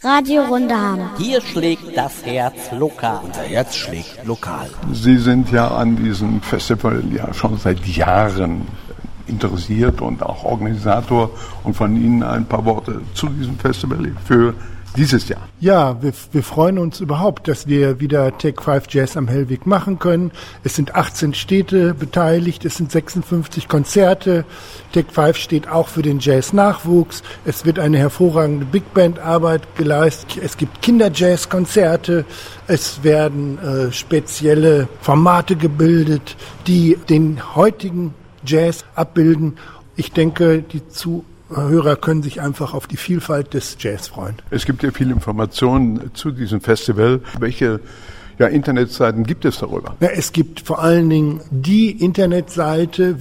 Radio Runderham. Hier schlägt das Herz lokal. Unser Herz schlägt lokal. Sie sind ja an diesem Festival ja schon seit Jahren interessiert und auch Organisator. Und von Ihnen ein paar Worte zu diesem Festival für dieses Jahr. Ja, wir freuen uns überhaupt, dass wir wieder Take 5 Jazz am Hellweg machen können. Es sind 18 Städte beteiligt, es sind 56 Konzerte. Take 5 steht auch für den Jazz-Nachwuchs. Es wird eine hervorragende Big-Band-Arbeit geleistet. Es gibt Kinder-Jazz-Konzerte. Es werden spezielle Formate gebildet, die den heutigen Jazz abbilden. Ich denke, die Hörer können sich einfach auf die Vielfalt des Jazz freuen. Es gibt ja viele Informationen zu diesem Festival. Welche Internetseiten gibt es darüber? Ja, es gibt vor allen Dingen die Internetseite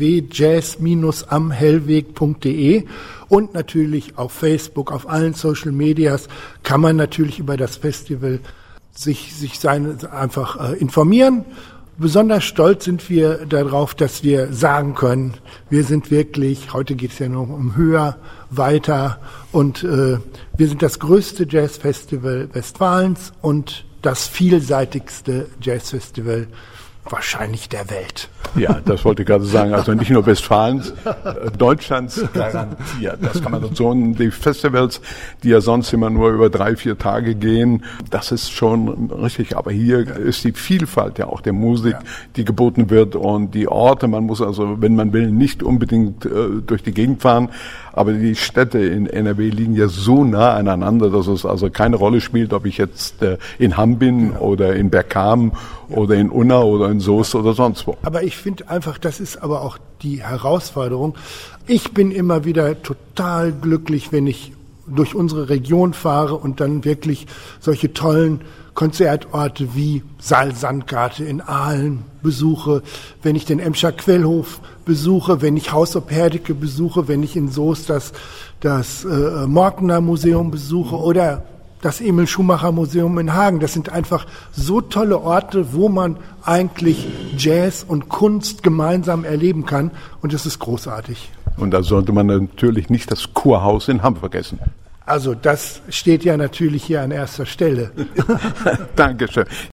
www.jazz-amhellweg.de und natürlich auf Facebook, auf allen Social Medias kann man natürlich über das Festival sich einfach informieren. Besonders stolz sind wir darauf, dass wir sagen können, wir sind wirklich, heute geht es ja nur um höher, weiter und wir sind das größte Jazzfestival Westfalens und das vielseitigste Jazzfestival wahrscheinlich der Welt. Ja, das wollte ich gerade sagen. Also nicht nur Westfalens, Deutschlands garantiert. Das kann man so. Die Festivals, die ja sonst immer nur über 3-4 Tage gehen, das ist schon richtig. Aber hier ist die Vielfalt ja auch der Musik, die geboten wird und die Orte. Man muss also, wenn man will, nicht unbedingt durch die Gegend fahren. Aber die Städte in NRW liegen ja so nah aneinander, dass es also keine Rolle spielt, ob ich jetzt in Hamm bin oder in Bergkamen oder in Unna oder in Soest oder sonst wo. Aber ich finde einfach, das ist aber auch die Herausforderung. Ich bin immer wieder total glücklich, wenn ich durch unsere Region fahre und dann wirklich solche tollen Konzertorte wie Saal-Sandkarte in Aalen besuche, wenn ich den Emscher Quellhof besuche, wenn ich Haus op Herdecke besuche, wenn ich in Soest das Morkener Museum besuche oder das Emil Schumacher Museum in Hagen. Das sind einfach so tolle Orte, wo man eigentlich Jazz und Kunst gemeinsam erleben kann und das ist großartig. Und da sollte man natürlich nicht das Kurhaus in Hamm vergessen. Also das steht ja natürlich hier an erster Stelle. Dankeschön.